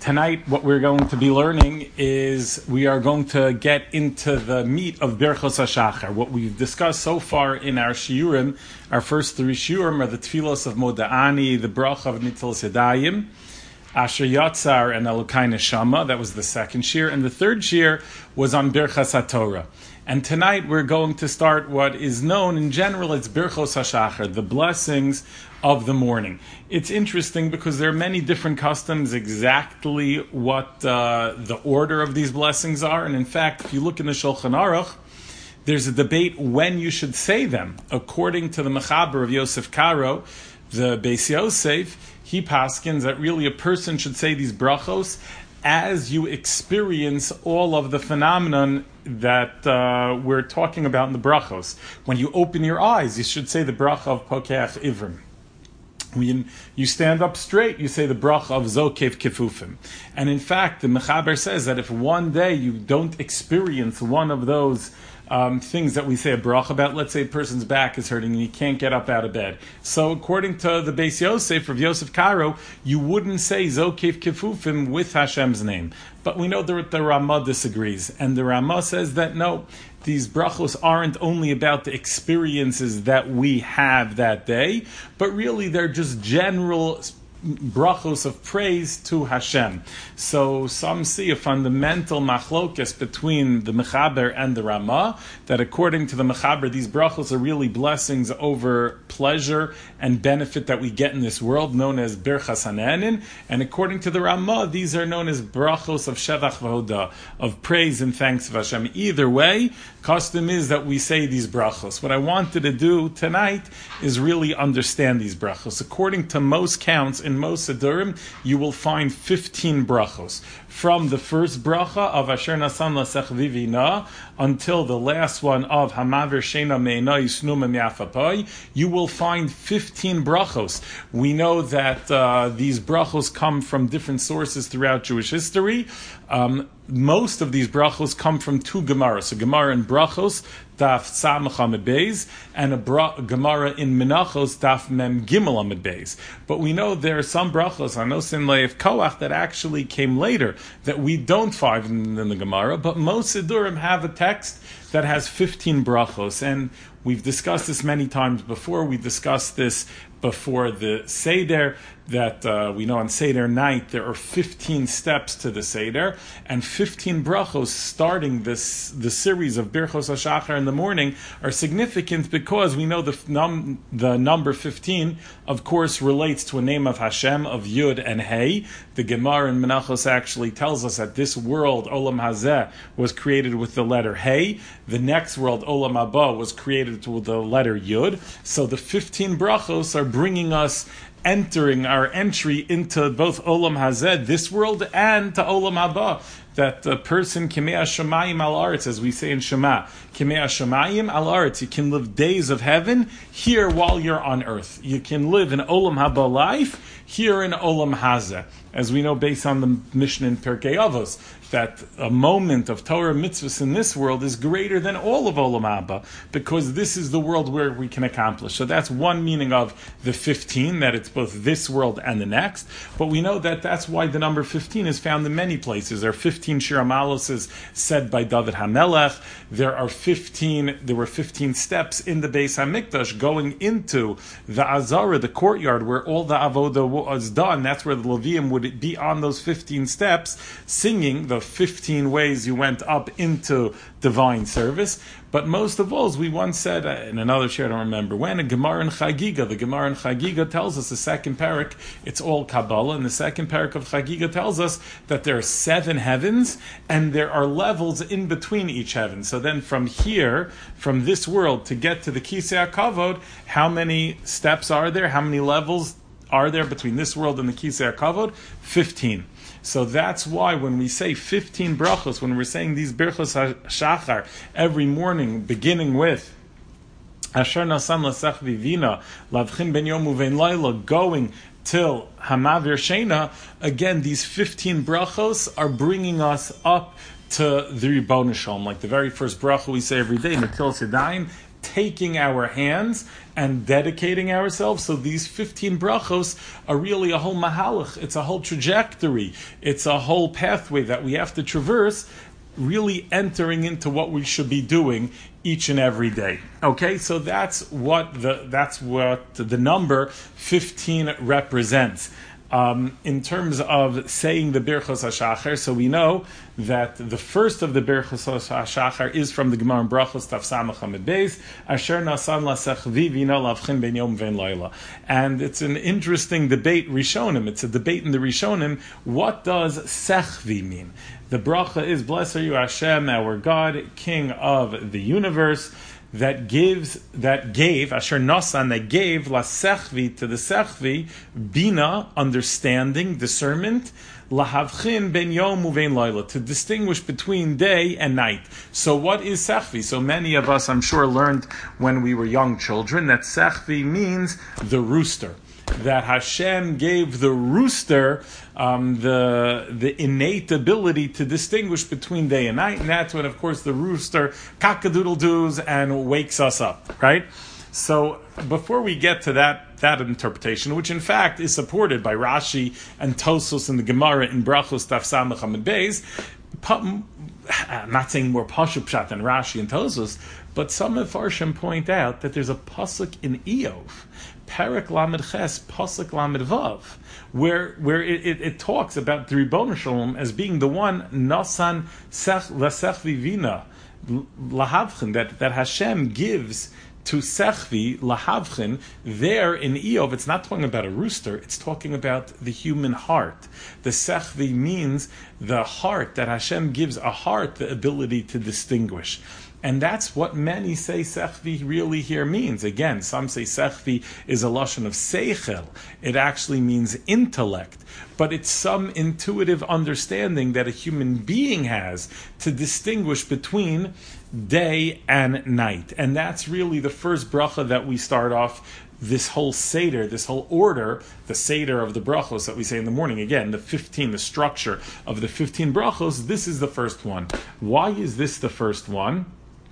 Tonight, what we're going to be learning is we are going to get into the meat of Birchos HaShachar. What we've discussed so far in our shiurim, our first three shiurim, are the tfilos of Moda'ani, the bracha of Nitzilas Yadayim, Asher Yatzar, and Elokai Neshama. That was the second shir. And the third shir was on Birchas HaTorah. And tonight we're going to start what is known in general as Birchos HaShachar, the blessings of the morning. It's interesting because there are many different customs exactly what the order of these blessings are. And in fact, if you look in the Shulchan Aruch, there's a debate when you should say them. According to the Mechaber of Yosef Karo, the Beis Yosef, he paskins that really a person should say these brachos as you experience all of the phenomenon that we're talking about in the brachos. When you open your eyes, you should say the bracha of Pokeach Ivrim. When you stand up straight, you say the bracha of Zokev Kefufim. And in fact, the Mechaber says that if one day you don't experience one of those things that we say a bracha about, let's say a person's back is hurting and he can't get up out of bed. So according to the Beis Yosef of Yosef Karo, you wouldn't say Zokev Kefufim with Hashem's name. But we know that the Ramah disagrees. And the Ramah says that no, these brachos aren't only about the experiences that we have that day, but really they're just general brachos of praise to Hashem. So some see a fundamental machlokas between the Mechaber and the Ramah, that according to the Mechaber, these brachos are really blessings over pleasure and benefit that we get in this world, known as Birchas Hanenin. And according to the Ramah, these are known as brachos of Shevach V'hoda, of praise and thanks of Hashem. Either way, custom is that we say these brachos. What I wanted to do tonight is really understand these brachos. According to most counts, in most Sidurim, you will find 15 brachos. From the first bracha of Asher Nasan Lasech Vivina until the last one of Hamaver Shena Me'ena Yisnu Me'afapai, you will find 15 brachos. We know that these brachos come from different sources throughout Jewish history. Most of these brachos come from two Gemaras, a Gemara in Brachos, Daf Samach Amid Beis, and a Gemara in Menachos, Daf Mem Gimel Amid Beis. But we know there are some brachos, Anosin Leif Koach, that actually came later, that we don't find in the Gemara, but most Sidurim have a text that has 15 brachos, and we've discussed this many times before. We discussed this before the Seder, that we know on Seder night there are 15 steps to the Seder, and 15 brachos starting the series of Birchos HaShachar in the morning are significant because we know the number 15, of course, relates to a name of Hashem, of Yud and Hey. The Gemara in Menachos actually tells us that this world, Olam Hazeh, was created with the letter Hey. The next world, Olam Haba, was created with the letter Yud. So the 15 brachos are bringing us, entering our entry into both Olam Hazeh, this world, and to Olam Haba. That the person, Kimei Hashamayim al Aretz, as we say in Shema, Kimei Hashamayim al Aretz, you can live days of heaven here while you're on earth. You can live in Olam Haba life here in Olam Hazeh. As we know based on the Mishnah in Pirkei Avos, that a moment of Torah mitzvahs in this world is greater than all of Olam Haba, because this is the world where we can accomplish. So that's one meaning of the 15, that it's both this world and the next. But we know that that's why the number 15 is found in many places. There are 15 Shir HaMaloses said by David HaMelech. There were 15 steps in the Beis HaMikdash going into the Azara, the courtyard where all the avodah was done. That's where the Levium would be on those 15 steps, singing the 15 ways you went up into divine service. But most of all, as we once said in another share, I don't remember when, a Gemara in Chagiga. The Gemara in Chagiga tells us, the second parak, it's all Kabbalah, and the second parak of Chagiga tells us that there are 7 heavens, and there are levels in between each heaven. So then from here, from this world, to get to the Kisei HaKavod, how many steps are there? How many levels are there between this world and the Kisei HaKavod? 15. So that's why when we say 15 brachos, when we're saying these Birchos HaShachar every morning, beginning with Asher Nasan Lasech Vivina, Lavchin Ben Yom Uvein Laila, going till Hamaver Shena, again, these 15 brachos are bringing us up to the Ribono Shalom. Like the very first bracha we say every day, Netilas Yadayim, taking our hands and dedicating ourselves. So these 15 brachos are really a whole mahalach. It's a whole trajectory. It's a whole pathway that we have to traverse, really entering into what we should be doing each and every day. Okay, so that's what the number 15 represents. In terms of saying the Birchos HaShachar, so we know that the first of the Birchos HaShachar is from the Gemara in Brachos Taf Samach Amud Beis, Asher Nasan Lasechvi Vino Lavchin Ben Yom Vein Laila. And it's an interesting debate, Rishonim. It's a debate in the Rishonim. What does Sechvi mean? The bracha is, blessed are you Hashem, our God, King of the universe, that gave, Asher Nasan, that gave La Sechvi, to the Sechvi, Bina, understanding, discernment, Lahavchin ben Yom uvein Laila, to distinguish between day and night. So what is Sechvi? So many of us, I'm sure, learned when we were young children that Sechvi means the rooster. That Hashem gave the rooster the innate ability to distinguish between day and night, and that's when, of course, the rooster cock-a-doodle-doos and wakes us up, right? So before we get to that interpretation, which in fact is supported by Rashi and Tosfos in the Gemara in Brachos Taf Samach Amud Beis, I'm not saying more Pashup Pshat than Rashi and Tosfos, but some Mefarshim point out that there's a pasuk in Eov, Perek Lamed Ches, pasuk Lamed Vav, where it talks about the Ribono Shalom as being the one Nasan Lasechvi Vina Lahavchin, that Hashem gives to Sechvi Lahavchin. There in Eov, it's not talking about a rooster, it's talking about the human heart. The Sechvi means the heart, that Hashem gives a heart the ability to distinguish. And that's what many say Sechvi really here means. Again, some say Sechvi is a lashon of seichel. It actually means intellect. But it's some intuitive understanding that a human being has to distinguish between day and night. And that's really the first bracha that we start off this whole Seder, this whole order, the Seder of the brachos that we say in the morning. Again, the structure of the 15 brachos, this is the first one. Why is this the first one?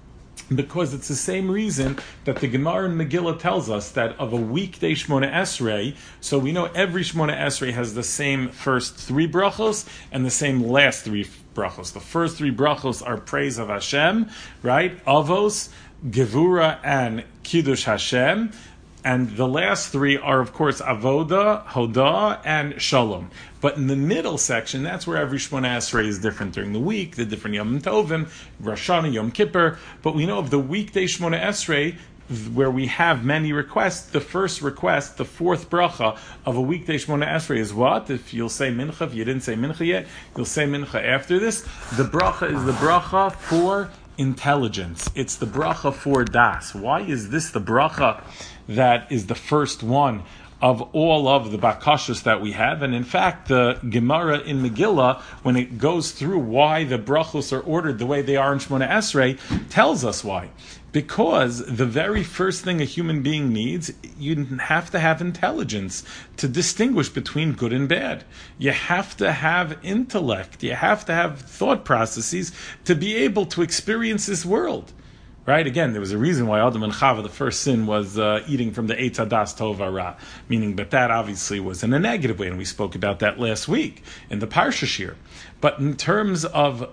Because it's the same reason that the Gemara in Megillah tells us that of a weekday Shmona Esrei, so we know every Shmona Esrei has the same first 3 brachos and the same last 3 brachos. The first 3 brachos are praise of Hashem, right? Avos, Gevura, and Kiddush Hashem. And the last 3 are, of course, Avoda, Hodah, and Shalom. But in the middle section, that's where every Shmona Esrei is different during the week, the different Yom Tovim, Rosh Hashanah, Yom Kippur. But we know of the weekday Shmona Esrei, where we have many requests, the first request, the 4th bracha of a weekday Shmona Esrei is what? If you'll say Mincha, if you didn't say Mincha yet, you'll say Mincha after this. The bracha is the bracha for intelligence. It's the bracha for das. Why is this the bracha that is the first one of all of the bakashos that we have? And in fact, the Gemara in Megillah, when it goes through why the brachos are ordered the way they are in Shmona Esrei, tells us why. Because the very first thing a human being needs, you have to have intelligence to distinguish between good and bad. You have to have intellect. You have to have thought processes to be able to experience this world. Right? Again, there was a reason why Adam and Chava, the first sin, was eating from the Eitz Hadas Tov Hara, meaning that obviously was in a negative way, and we spoke about that last week in the Parsha Shir. But in terms of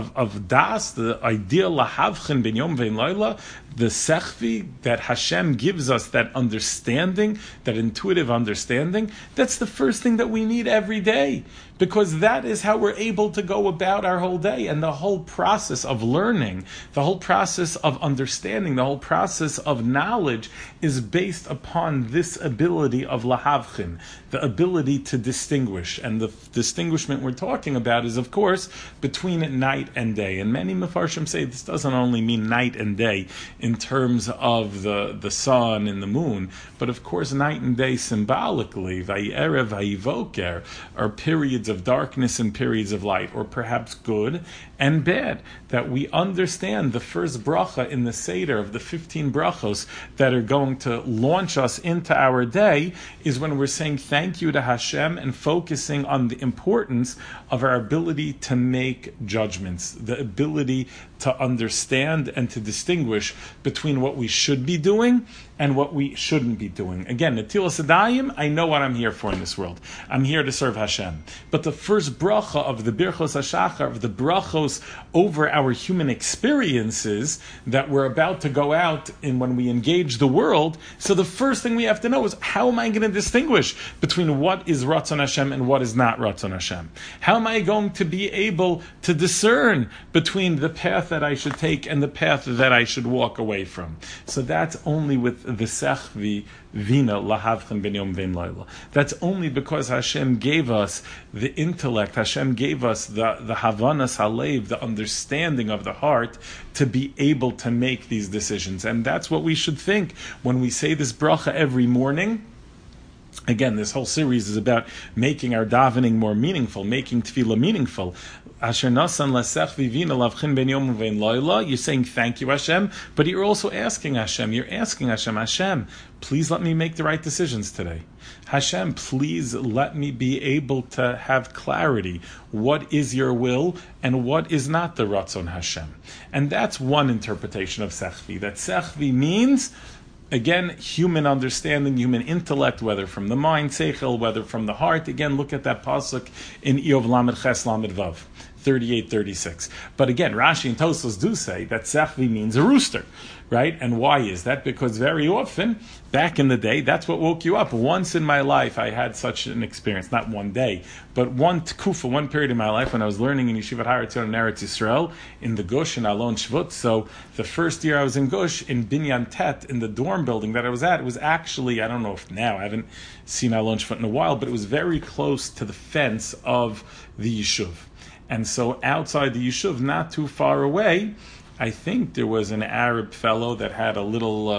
das, the idea lahavchin ben yom vein laila, the sechvi that Hashem gives us, that understanding, that intuitive understanding, that's the first thing that we need every day, because that is how we're able to go about our whole day. And the whole process of learning, the whole process of understanding, the whole process of knowledge is based upon this ability of lahavchin, the ability to distinguish. And the distinguishment we're talking about is, of course, between night and day. And many Mefarshim say this doesn't only mean night and day in terms of the sun and the moon, but of course night and day symbolically, Vayerev, Vayivoker, are periods periods of darkness and periods of light, or perhaps good and bad, that we understand the first bracha in the Seder of the 15 brachos that are going to launch us into our day is when we're saying thank you to Hashem and focusing on the importance of our ability to make judgments, the ability to understand and to distinguish between what we should be doing and what we shouldn't be doing. Again, Netilas Yadayim, I know what I'm here for in this world. I'm here to serve Hashem. But the first bracha of the Birchos HaShachar, of the brachos over our human experiences that we're about to go out in when we engage the world, so the first thing we have to know is, how am I going to distinguish between what is Ratzon Hashem and what is not Ratzon Hashem? How am I going to be able to discern between the path that I should take and the path that I should walk away from? So that's only with the Sechvi Vina Lahavchen Ben Yom Vein Laila. That's only because Hashem gave us the intellect, Hashem gave us the Havanas Halev, the understanding of the heart, to be able to make these decisions. And that's what we should think when we say this bracha every morning. Again, this whole series is about making our davening more meaningful, making tefillah meaningful. Asher nasan lasech vivina lavchin ben yom uvein loyla. You're saying thank you, Hashem, but you're also asking Hashem. You're asking Hashem, Hashem, please let me make the right decisions today. Hashem, please let me be able to have clarity. What is your will and what is not the Ratzon Hashem? And that's one interpretation of Sechvi. That Sechvi means, again, human understanding, human intellect, whether from the mind, seichel, whether from the heart. Again, look at that pasuk in Iyov Lamed Ches Lamed Vav, 38-36. But again, Rashi and Tosfos do say that Sechvi means a rooster, right? And why is that? Because very often, back in the day, that's what woke you up. Once in my life, I had such an experience, not one day, but one tkufa, one period in my life when I was learning in Yeshivat Har Etzion in Eretz Yisrael, in the Gush, in Alon Shvut. So the first year I was in Gush, in Binyan Tet, in the dorm building that I was at, it was actually, I don't know if now, I haven't seen Alon Shvut in a while, but it was very close to the fence of the Yishuv. And so outside the Yishuv, not too far away, I think there was an Arab fellow that had a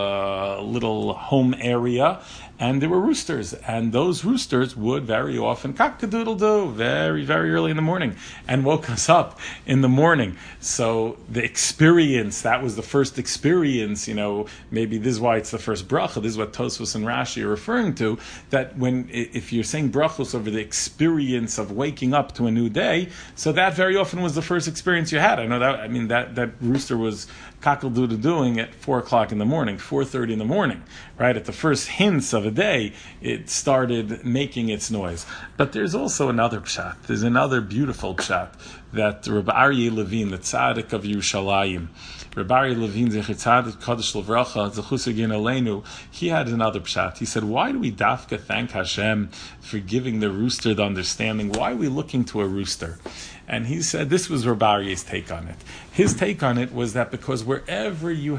little home area, and there were roosters, and those roosters would very often cock-a-doodle-doo very, very early in the morning, and woke us up in the morning. So the experience, that was the first experience, maybe this is why it's the first bracha, this is what Tosfos and Rashi are referring to, that if you're saying brachos over the experience of waking up to a new day, so that very often was the first experience you had. I know that, that rooster was cockle-doodle-doing at 4 o'clock in the morning, 4:30 in the morning, right? At the first hints of a day, it started making its noise. But there's also another pshat. There's another beautiful pshat that Rabbi Aryeh Levine, the tzaddik of Yerushalayim, Rabbi Aryeh Levine, Zecher Tzaddik Kodesh Levracha, Zechus Yagin Aleinu, he had another pshat. He said, why do we dafka thank Hashem for giving the rooster the understanding? Why are we looking to a rooster? And he said, this was Rabbi Aryeh's take on it. His take on it was that because wherever you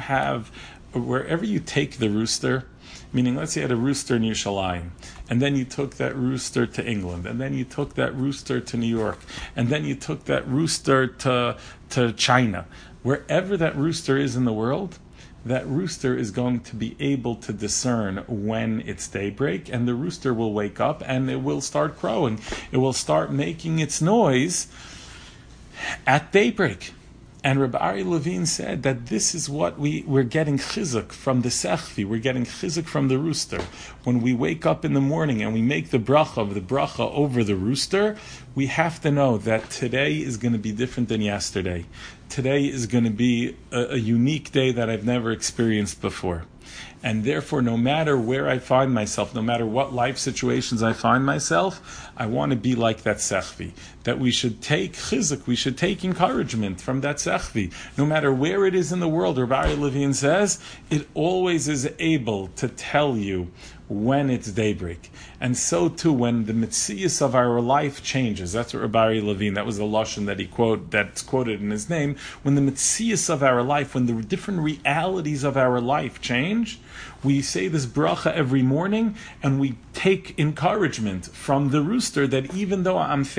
take the rooster, meaning let's say you had a rooster in Yerushalayim, and then you took that rooster to England, and then you took that rooster to New York, and then you took that rooster to China, wherever that rooster is in the world, that rooster is going to be able to discern when it's daybreak, and the rooster will wake up and it will start crowing. It will start making its noise at daybreak. And Rabbi Aryeh Levine said that this is what we're getting chizuk from the sechvi, we're getting chizuk from the rooster. When we wake up in the morning and we make the bracha over the rooster, we have to know that today is going to be different than yesterday. Today is going to be a unique day that I've never experienced before. And therefore, no matter where I find myself, no matter what life situations I find myself, I want to be like that sechvi. That we should take chizuk, we should take encouragement from that sechvi. No matter where it is in the world, Rabbi Aryeh Levine says, it always is able to tell you when it's daybreak. And so too, when the mitzias of our life changes, that's what Rabbi Aryeh Levine, that was the lashon that's quoted in his name, when the mitzias of our life, when the different realities of our life change, we say this bracha every morning, and we take encouragement from the rooster that even though I'm facing new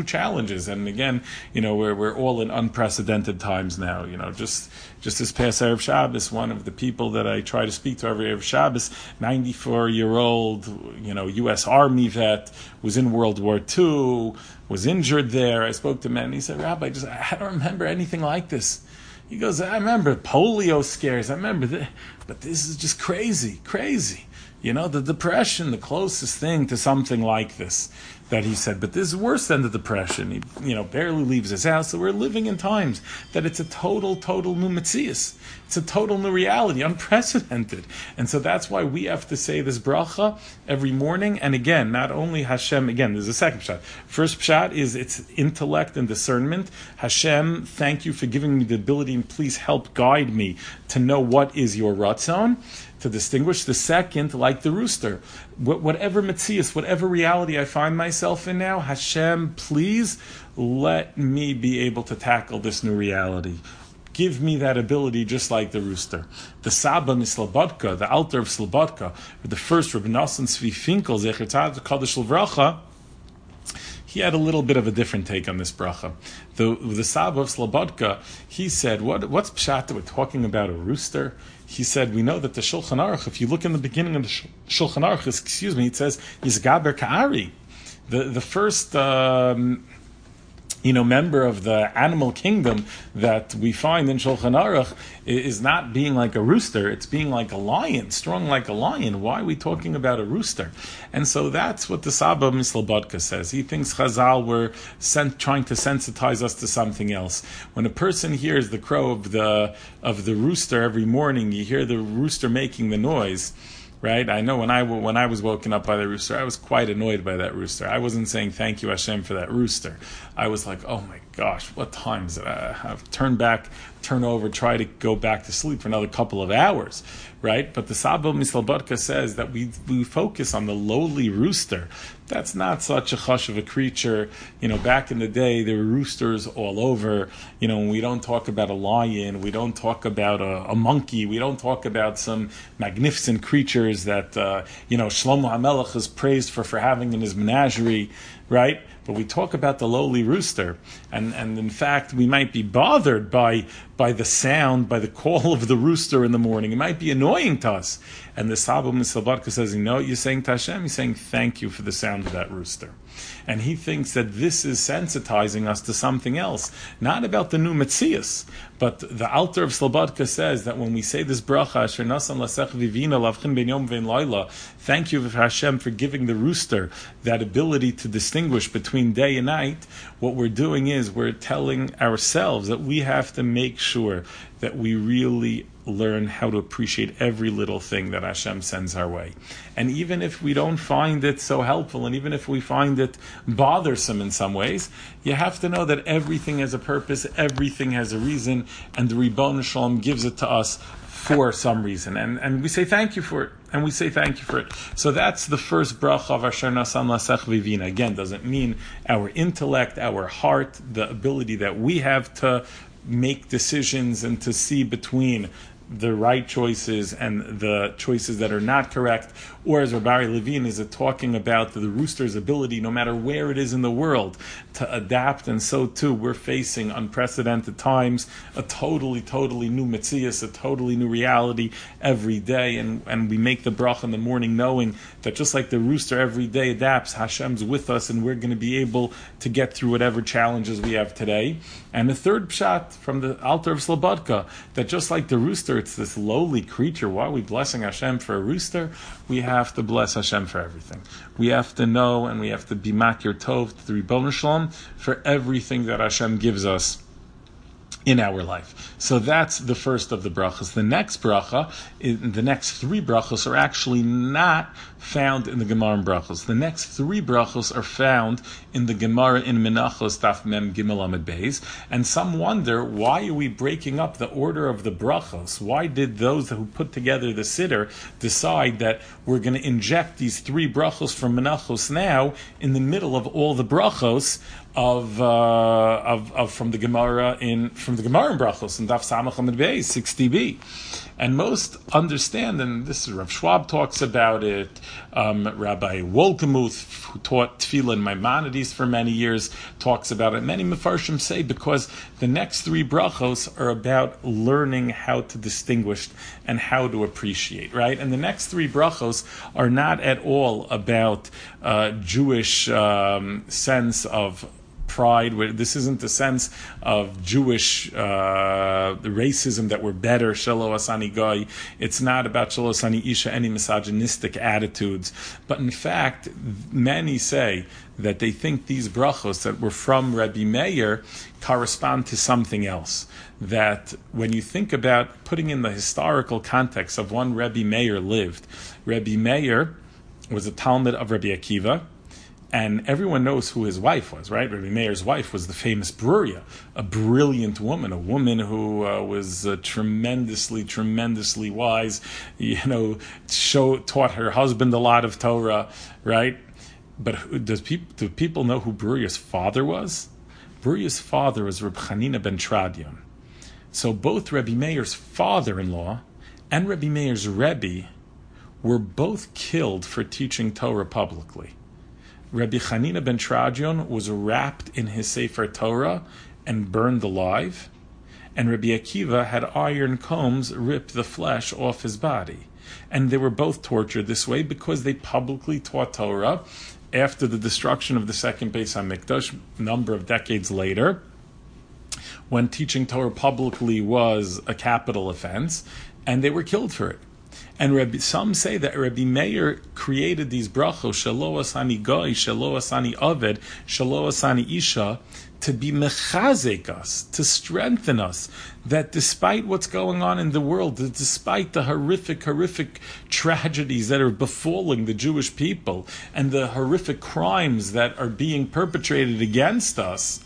challenges. And again, we're all in unprecedented times now. Just this past Erev Shabbos, one of the people that I try to speak to every Erev Shabbos, 94-year-old, U.S. Army vet, was in World War II, was injured there. I spoke to him and he said, Rabbi, I don't remember anything like this. He goes, I remember polio scares. I remember that, but this is just crazy. The depression, the closest thing to something like this that he said. But this is worse than the depression. He, barely leaves his house. So we're living in times that it's a total new metzius. It's a total new reality, unprecedented. And so that's why we have to say this bracha every morning. And again, not only Hashem, again, there's a second pshat. First pshat is its intellect and discernment. Hashem, thank you for giving me the ability and please help guide me to know what is your ratzon, to distinguish. The second, like the rooster, whatever metzius, whatever reality I find myself in now, Hashem, please let me be able to tackle this new reality. Give me that ability just like the rooster. The Saba Mislobodka, the Alter of Slobodka, the first Rabbi Nosson Tzvi Finkel, Zecher Tzaddik Kadosh Livracha, he had a little bit of a different take on this bracha. The Saba of Slobodka, he said, what's pshat that we're talking about a rooster? He said, we know that the Shulchan Aruch, if you look in the beginning of the Shulchan Aruch, it says, Yizgaber Ka'ari. The first member of the animal kingdom that we find in Shulchan Aruch is not being like a rooster, it's being like a lion, strong like a lion. Why are we talking about a rooster? And so that's what the Saba Mislobodka says. He thinks Chazal were trying to sensitize us to something else. When a person hears the crow of the rooster every morning, you hear the rooster making the noise, right? I know when I was woken up by the rooster, I was quite annoyed by that rooster. I wasn't saying thank you Hashem for that rooster. I was like, oh my gosh, what time is it? I have turn over, try to go back to sleep for another couple of hours, right? But the Saba Mislobodka says that we focus on the lowly rooster. That's not such a hush of a creature. Back in the day, there were roosters all over. We don't talk about a lion. We don't talk about a monkey. We don't talk about some magnificent creatures that, Shlomo HaMelech is praised for having in his menagerie, right? But we talk about the lowly rooster, and in fact, we might be bothered by the sound, by the call of the rooster in the morning. It might be annoying to us. And the Saba Mislobodka says, what you're saying to Hashem? You're saying thank you for the sound of that rooster. And he thinks that this is sensitizing us to something else, not about the new Metzias, but the Alter of Slobodka says that when we say this bracha, Asher Nasan Lasech Vivina Lavchin Ben Yom Vein Laila, thank you Hashem for giving the rooster that ability to distinguish between day and night. What we're doing is we're telling ourselves that we have to make sure that we really learn how to appreciate every little thing that Hashem sends our way. And even if we don't find it so helpful, and even if we find it bothersome in some ways, you have to know that everything has a purpose, everything has a reason, and the Ribbon Shalom gives it to us for some reason. And we say thank you for it. So that's the first bracha of Asher Nasan Lasech Vivina. Again, doesn't mean our intellect, our heart, the ability that we have to make decisions and to see between the right choices and the choices that are not correct, or as Rabbi Levine is talking about the rooster's ability, no matter where it is in the world, to adapt. And so too, we're facing unprecedented times, a totally new metzias, a totally new reality every day. And we make the bracha in the morning knowing that just like the rooster every day adapts, Hashem's with us and we're going to be able to get through whatever challenges we have today. And the third pshat from the Alter of Slobodka, that just like the rooster, it's this lowly creature. Why are we blessing Hashem for a rooster? We have to bless Hashem for everything. We have to know and we have to be makir tov to the Ribbon Shalom for everything that Hashem gives us in our life. So that's the first of the brachas. The next bracha, the next three brachas are actually not found in the Gemara and brachos. The next three brachos are found in the Gemara in Menachos Daf Mem Gimel Amud Beis, and some wonder, why are we breaking up the order of the brachos? Why did those who put together the Siddur decide that we're going to inject these three brachos from Menachos now in the middle of all the brachos of from the Gemara in Brachos in Daf Samach Amud Beis 60b, and most understand, and this is Rav Schwab talks about it. Rabbi Wolkemuth, who taught Tefillah in Maimonides for many years, talks about it. Many Mefarshim say because the next three brachos are about learning how to distinguish and how to appreciate, right? And the next three brachos are not at all about Jewish sense of pride. This isn't the sense of Jewish racism that we're better, Shelo Asani Goy. It's not about Shelo Asani Isha, any misogynistic attitudes. But in fact, many say that they think these brachos that were from Rebbe Meir correspond to something else. That when you think about putting in the historical context of when Rebbe Meir lived, Rebbe Meir was a Talmud of Rabbi Akiva, and everyone knows who his wife was, right? Rebbe Meir's wife was the famous Bruria, a brilliant woman, a woman who was tremendously wise, taught her husband a lot of Torah, right? But do people know who Bruria's father was? Bruria's father was Reb Chanina ben Tradion. So both Rebbe Meir's father-in-law and Rebbe Meir's Rebbe were both killed for teaching Torah publicly. Rabbi Chanina ben Tradion was wrapped in his Sefer Torah and burned alive, and Rabbi Akiva had iron combs rip the flesh off his body. And they were both tortured this way because they publicly taught Torah after the destruction of the second Beis HaMikdash, a number of decades later, when teaching Torah publicly was a capital offense, and they were killed for it. And some say that Rabbi Meir created these brachos, Shelo Asani Goy, Shelo Asani Oved, Shelo Asani Isha, to be mechazek us, to strengthen us, that despite what's going on in the world, that despite the horrific tragedies that are befalling the Jewish people, and the horrific crimes that are being perpetrated against us,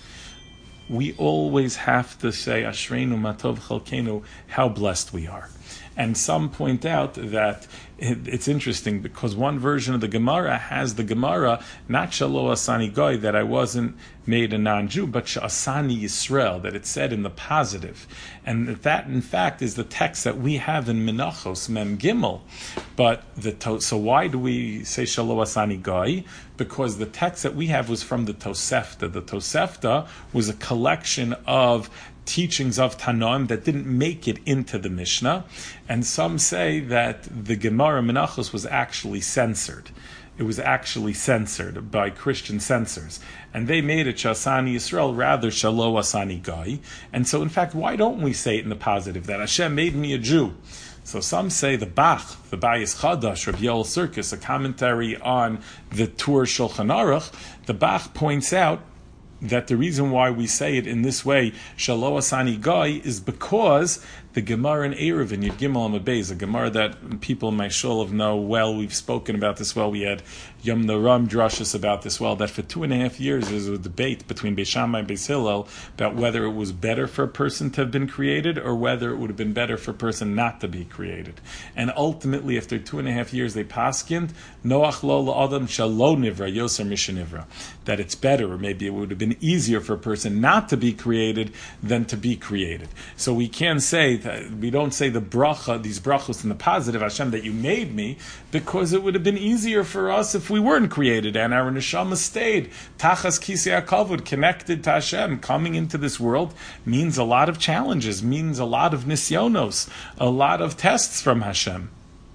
we always have to say, Ashreinu Matov Chalkenu, how blessed we are. And some point out that it's interesting because one version of the Gemara has the Gemara, not Shelo Asani Goy, that I wasn't made a non-Jew, but Asani Yisrael, that it said in the positive. And that, in fact, is the text that we have in Menachos, Mem Gimel. But so why do we say Shelo Asani Goy? Because the text that we have was from the Tosefta. The Tosefta was a collection of teachings of Tanoim that didn't make it into the Mishnah, and some say that the Gemara Menachos was actually censored. It was actually censored by Christian censors, and they made it Shasani Yisrael rather Shelo Asani Goy. And so, in fact, why don't we say it in the positive that Hashem made me a Jew? So some say the Bach, the Bayis Chadash, Rabbi Yoel Sirkis, a commentary on the Tur Shulchan Aruch, the Bach points out that the reason why we say it in this way, Shelo Asani Goy, is because the Gemara in Erev in Yud Gimel Amud Beis, a Gemara that people in my shul know well, we've spoken about this well, we had Yom Noram drashas about this well, that for 2.5 years there was a debate between Beis Shammai and Beis Hillel about whether it was better for a person to have been created or whether it would have been better for a person not to be created. And ultimately, after 2.5 years, they paskined, Noach lo la'adam shelo nivra, yoser mishenivra, that it's better, or maybe it would have been easier for a person not to be created than to be created. So we can't say, we don't say the bracha, these brachos in the positive, Hashem, that you made me, because it would have been easier for us if we weren't created and our neshama stayed tachas kisei hakavod, connected to Hashem. Coming into this world means a lot of challenges, means a lot of nisyonos, a lot of tests from Hashem.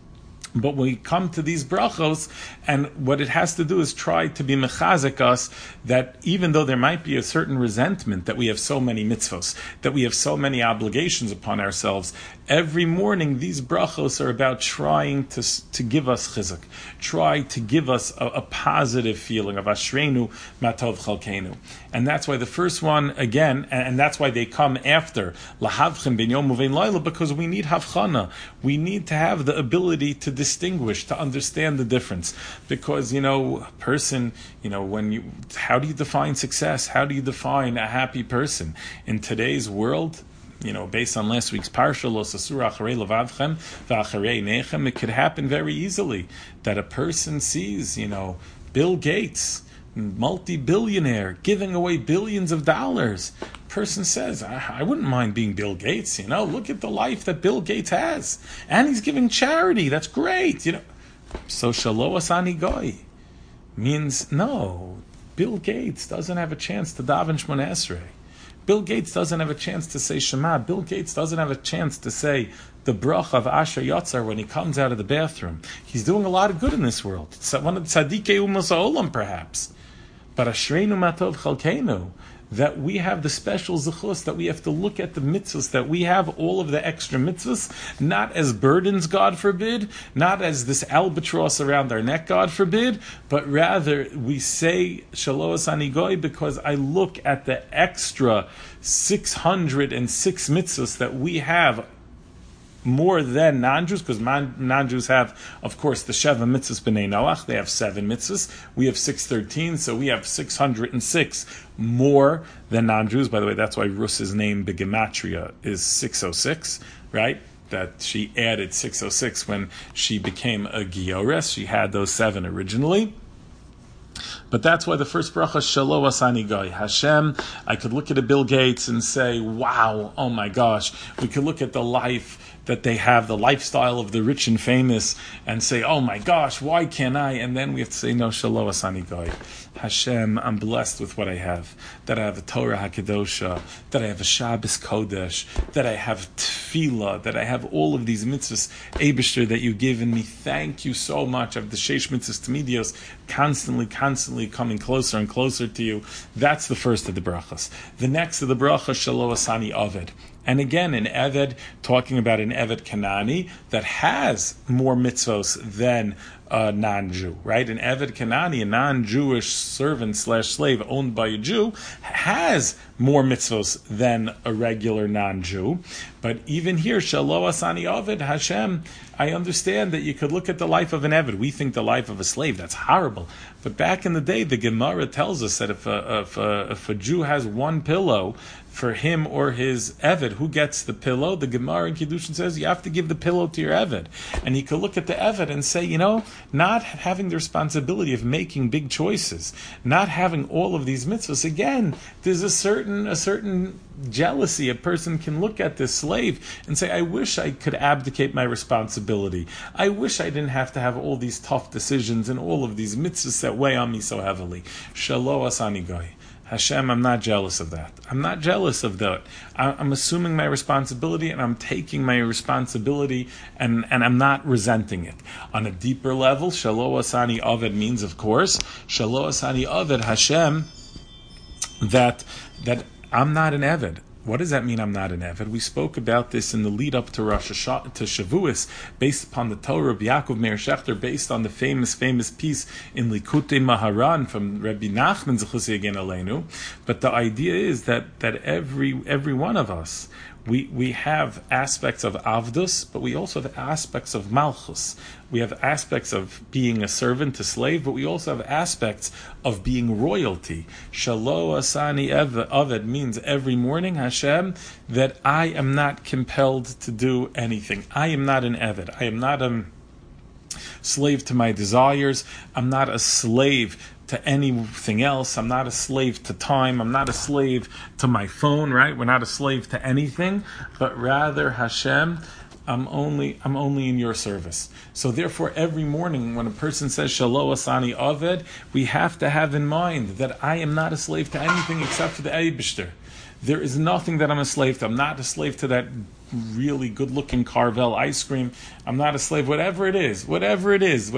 But when we come to these brachos, and what it has to do is try to be mechazek us, that even though there might be a certain resentment that we have so many mitzvos, that we have so many obligations upon ourselves, every morning these brachos are about trying to give us chizuk, try to give us a positive feeling of Ashreinu Matov Chalkenu. And that's why the first one, again, and that's why they come after Lahavchem Ben Yom Uvein Laila, because we need havchana. We need to have the ability to distinguish, to understand the difference. Because, a person, how do you define success? How do you define a happy person? In today's world, based on last week's parsha, Lo Sasur Acharei Levavchem V'Acharei Nechem, it could happen very easily that a person sees, Bill Gates multi-billionaire, giving away billions of dollars. Person says, I wouldn't mind being Bill Gates. Look at the life that Bill Gates has, and he's giving charity. That's great. So Shalo Asani Goy means no. Bill Gates doesn't have a chance to daven Shmona Esrei. Bill Gates doesn't have a chance to say Shema. Bill Gates doesn't have a chance to say the bracha of Asher Yotzar when he comes out of the bathroom. He's doing a lot of good in this world. It's one of the Tzadikei Umas Ha'olam, perhaps. But Ashreinu Matov Chalkeinu, that we have the special zechus, that we have to look at the mitzvahs, that we have all of the extra mitzvahs, not as burdens, God forbid, not as this albatross around our neck, God forbid, but rather we say Shalo Asani Goy because I look at the extra 606 mitzvahs that we have more than non-Jews, because non-Jews have, of course, the Sheva mitzvahs b'nei Noach. They have 7 mitzvahs. We have 613, so we have 606 more than non-Jews. By the way, that's why Rus's name Begematria is 606, right? That she added 606 when she became a Giores. She had those 7 originally. But that's why the first bracha, Shalo Asani Goy. Hashem, I could look at a Bill Gates and say, wow, oh my gosh. We could look at the life that they have, the lifestyle of the rich and famous, and say, oh my gosh, why can't I? And then we have to say, no, Shalo Asani Goy. Hashem, I'm blessed with what I have. That I have a Torah HaKadosha, that I have a Shabbos Kodesh, that I have Tefillah, that I have all of these mitzvahs, Eibishter, that you've given me. Thank you so much. I have the Sheish Mitzvahs Tamidios, constantly coming closer and closer to you. That's the first of the brachas. The next of the brachas, Shalo Asani Oved. And again, an Eved, talking about an Eved Kanani that has more mitzvos than a non-Jew, right? An Eved Kanani, a non-Jewish servant / slave owned by a Jew, has more mitzvos than a regular non-Jew. But even here, Shalo Asani Oved, Hashem, I understand that you could look at the life of an Eved. We think the life of a slave, that's horrible. But back in the day, the Gemara tells us that if a Jew has one pillow for him or his Eved, who gets the pillow? The Gemara in Kiddushin says you have to give the pillow to your Eved. And he could look at the Eved and say, not having the responsibility of making big choices, not having all of these mitzvahs, again, there's a certain jealousy. A person can look at this slave and say, I wish I could abdicate my responsibility. I wish I didn't have to have all these tough decisions and all of these mitzvahs that weigh on me so heavily. Shalo Asani Goy. Hashem, I'm not jealous of that. I'm not jealous of that. I'm assuming my responsibility and I'm taking my responsibility and I'm not resenting it. On a deeper level, Shalo Asani Oved means, of course, Shalo Asani Oved, Hashem, that I'm not an Eved. What does that mean, I'm not an Eved? We spoke about this in the lead up to Shavuos, based upon the Torah of Yaakov Meir Shechter, based on the famous piece in Likutei Maharan from Rabbi Nachman Zechus Yagin Aleinu. But the idea is that every one of us, we have aspects of Avdus, but we also have aspects of Malchus. We have aspects of being a servant, a slave, but we also have aspects of being royalty. Shalo Asani Oved means every morning, Hashem, that I am not compelled to do anything. I am not an Eved. I am not a slave to my desires. I'm not a slave to anything else. I'm not a slave to time. I'm not a slave to my phone, right? We're not a slave to anything, but rather, Hashem, I'm only in your service. So therefore, every morning when a person says Shalo Asani Oved, we have to have in mind that I am not a slave to anything except for the Eibishter. There is nothing that I'm a slave to. I'm not a slave to that really good-looking Carvel ice cream. I'm not a slave, whatever we're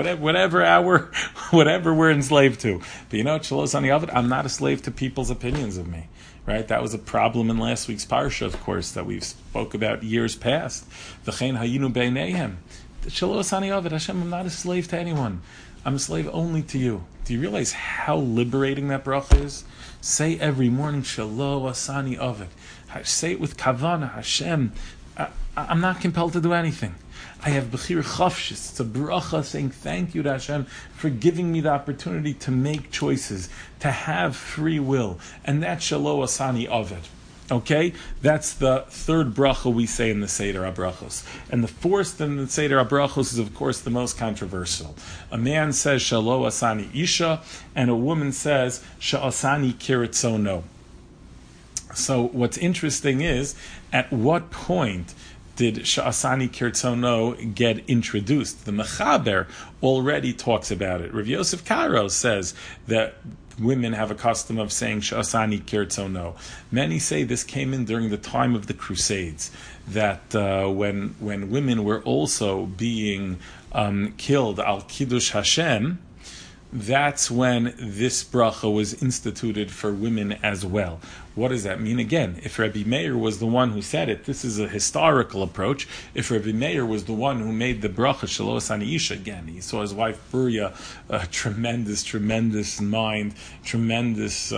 enslaved to. But Shalo Asani Oved, I'm not a slave to people's opinions of me. Right? That was a problem in last week's parsha, of course, that we've spoke about years past. V'chein hayinu beineihem. Shalo Asani Oved, Hashem, I'm not a slave to anyone. I'm a slave only to you. Do you realize how liberating that bracha is? Say every morning, Shalo Asani Oved. Say it with kavana, Hashem, I'm not compelled to do anything. I have Bechir Chavshis. It's a bracha saying thank you to Hashem for giving me the opportunity to make choices, to have free will. And that's Shalo Asani Oved. Okay, that's the third bracha we say in the Seder HaBrachos. And the fourth in the Seder HaBrachos is, of course, the most controversial. A man says, Shalo asani isha, and a woman says, Sha'asani kiritzono. So what's interesting is, at what point did Sha'asani Kirtzono get introduced? The Mechaber already talks about it. Rav Yosef Karo says that women have a custom of saying Sha'asani Kirtzono. Many say this came in during the time of the Crusades, that when women were also being killed al Kiddush Hashem, that's when this bracha was instituted for women as well. What does that mean? Again, if Rabbi Meir was the one who said it, this is a historical approach. If Rabbi Meir was the one who made the bracha Shelo Asani Isha, again, he saw his wife Burya, a tremendous mind, tremendous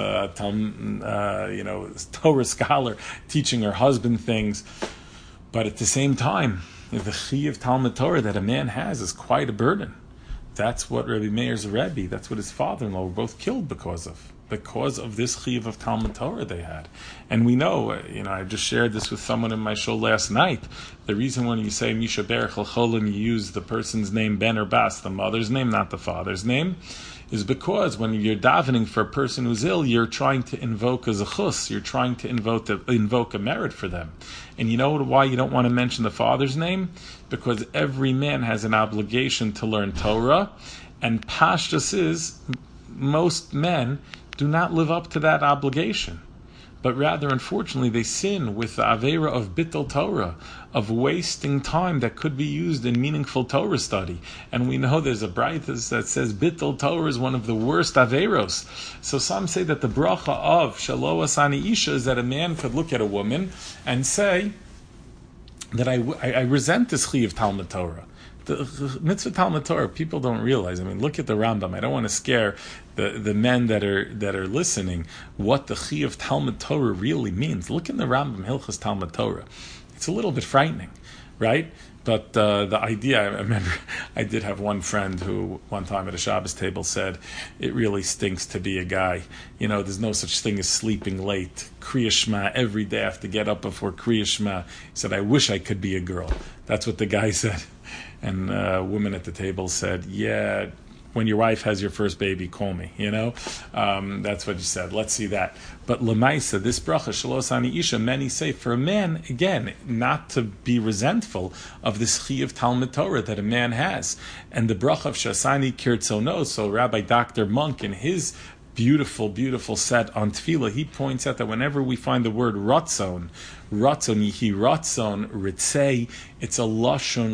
Torah scholar, teaching her husband things. But at the same time, the Chi of Talmud Torah that a man has is quite a burden. That's what Rabbi Meir's Rebbe, that's what his father-in-law were both killed because of this chiyuv of Talmud Torah they had. And we know, I just shared this with someone in my show last night. The reason when you say Misha Berach L'Cholim, you use the person's name, Ben or Bas, the mother's name, not the father's name, is because when you're davening for a person who's ill, you're trying to invoke a zechus, you're trying to invoke a merit for them. And you know why you don't want to mention the father's name? Because every man has an obligation to learn Torah, and Pashtus is, most men do not live up to that obligation. But rather, unfortunately, they sin with the Aveira of Bittul Torah, of wasting time that could be used in meaningful Torah study. And we know there's a Braitas that says Bittul Torah is one of the worst Aveiros. So some say that the bracha of Shalo Asani Isha is that a man could look at a woman and say that I resent this Chi of Talmud Torah. The mitzvah Talmud Torah, people don't realize. I mean, look at the Rambam. I don't want to scare the men that are listening what the Chi of Talmud Torah really means. Look in the Rambam Hilchas Talmud Torah. It's a little bit frightening, right? But the idea, I remember I did have one friend who one time at a Shabbos table said, it really stinks to be a guy. There's no such thing as sleeping late. Kriya Shema, every day I have to get up before Kriya Shema. He said, I wish I could be a girl. That's what the guy said. And a woman at the table said, yeah, when your wife has your first baby, call me, That's what you said. Let's see that. But Lamaisa, this bracha, Shelo Asani Isha, many say for a man, again, not to be resentful of this chi of Talmud Torah that a man has. And the bracha of Shasani Kirtzono, so Rabbi Dr. Monk in his beautiful set on Tefillah, he points out that whenever we find the word ratzon, yihi ratzon, ritzei, it's a lashon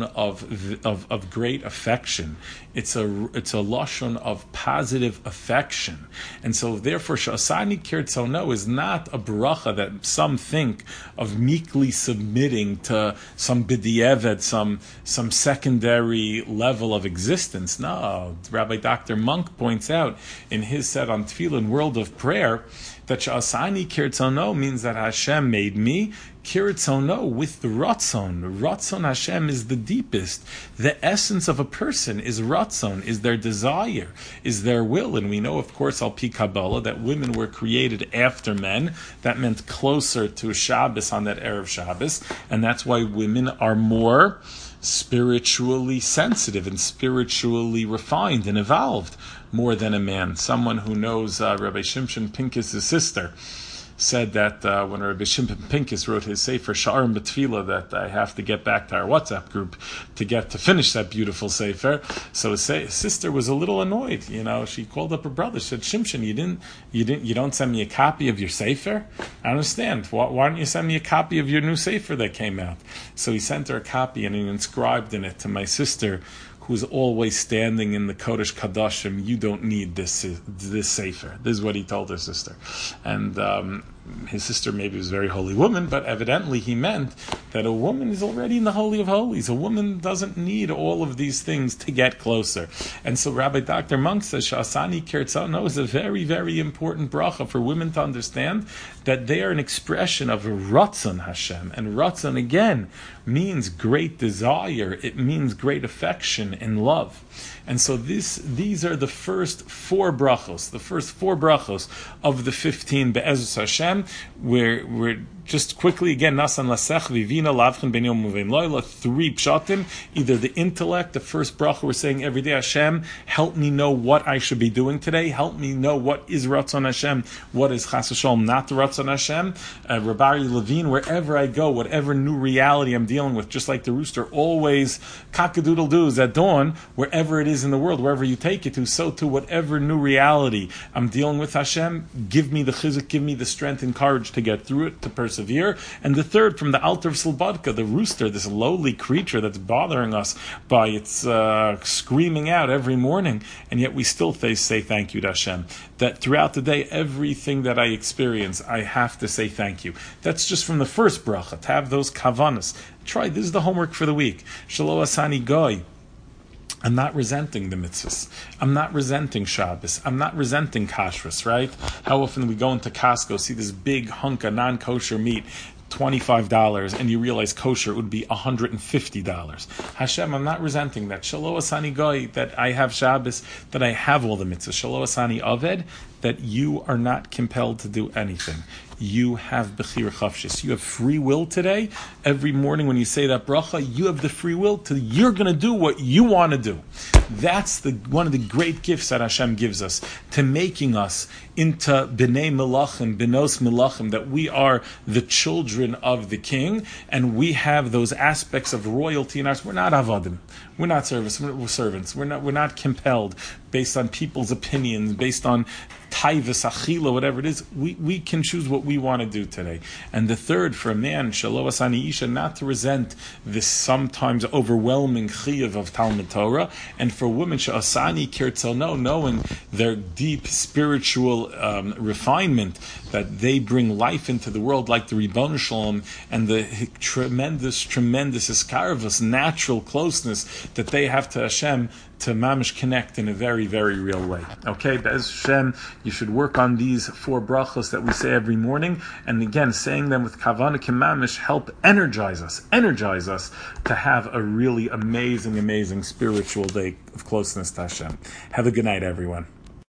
of great affection. It's a lashon of positive affection. And so therefore, Shasani Kirtzono is not a bracha that some think of meekly submitting to some b'di'evet, some secondary level of existence. No, Rabbi Dr. Monk points out in his set on Tefillah, World of Prayer, that Sha'asani Kirtzono means that Hashem made me Kirtzono with the Ratzon. Ratzon Hashem is the deepest. The essence of a person is Ratzon, is their desire, is their will. And we know, of course, Al Pi Kabbalah, that women were created after men. That meant closer to Shabbos on that Erev Shabbos. And that's why women are more spiritually sensitive and spiritually refined and evolved more than a man. Someone who knows Rabbi Shimshon Pincus' sister said that when Rabbi Shimshon Pincus wrote his Sefer Sha'arim B'Tefillah, that I have to get back to our WhatsApp group to finish that beautiful Sefer. So his sister was a little annoyed. She called up her brother. She said, Shimshon, you don't send me a copy of your Sefer? I understand. Why don't you send me a copy of your new Sefer that came out? So he sent her a copy, and he inscribed in it to my sister, who's always standing in the Kodesh Kadashim, you don't need this Sefer. This is what he told his sister. And his sister maybe was a very holy woman, but evidently he meant that a woman is already in the Holy of Holies. A woman doesn't need all of these things to get closer. And so Rabbi Dr. Monk says, Sha'asani Kirtzono is a very, very important bracha for women to understand that they are an expression of Ratzon Hashem. And Ratzon, again, means great desire. It means great affection and love. And so these are the first four brachos, of the 15 Be'ezus Hashem. We're just quickly again, Nasan Lasech Vivina Lavchen Ben Yom Uvein Loila, 3 pshatim, either the intellect, the first bracha we're saying every day, Hashem, help me know what I should be doing today, help me know what is Ratzon Hashem, what is Chas v'Shalom not the Ratzon Hashem. Rabari Levine, wherever I go, whatever new reality I'm dealing with, just like the rooster always cock-a-doodle-doos at dawn, wherever it is in the world, wherever you take it to, so too, whatever new reality I'm dealing with, Hashem, give me the chizuk, give me the strength and courage to get through it, to persevere. And the third, from the Alter of Slobodka, the rooster, this lowly creature that's bothering us by its screaming out every morning, and yet we still say thank you to Hashem. That throughout the day, everything that I experience, I have to say thank you. That's just from the first bracha, to have those kavanas. Try, this is the homework for the week. Shelo asani goy. I'm not resenting the mitzvahs. I'm not resenting Shabbos. I'm not resenting kashrus, right? How often we go into Costco, see this big hunk of non-kosher meat, $25, and you realize kosher would be $150. Hashem, I'm not resenting that. Shelo asani goy, that I have Shabbos, that I have all the mitzvahs. Shelo asani aved, that you are not compelled to do anything. You have bechira chavshis. You have free will today. Every morning when you say that bracha, you have the free will to, you're going to do what you want to do. That's one of the great gifts that Hashem gives us, to making us into b'nei melachim, benos melachim, that we are the children of the king, and we have those aspects of royalty in us. We're not avadim. We're not servants. We're not compelled based on people's opinions, based on taivas, achila, whatever it is. We can choose what we want to do today. And the third, for a man, shelo asani isha, not to resent this sometimes overwhelming chiyuv of Talmud Torah, and for women, she'asani kirtzono, knowing their deep spiritual refinement, that they bring life into the world like the Ribbon Shalom, and the tremendous iskarvus, natural closeness that they have to Hashem, to mamish connect in a very, very real way. Okay, Be'ez Hashem, you should work on these 4 brachos that we say every morning, and again, saying them with kavanah k'mamish help energize us to have a really amazing spiritual day of closeness to Hashem. Have a good night, everyone.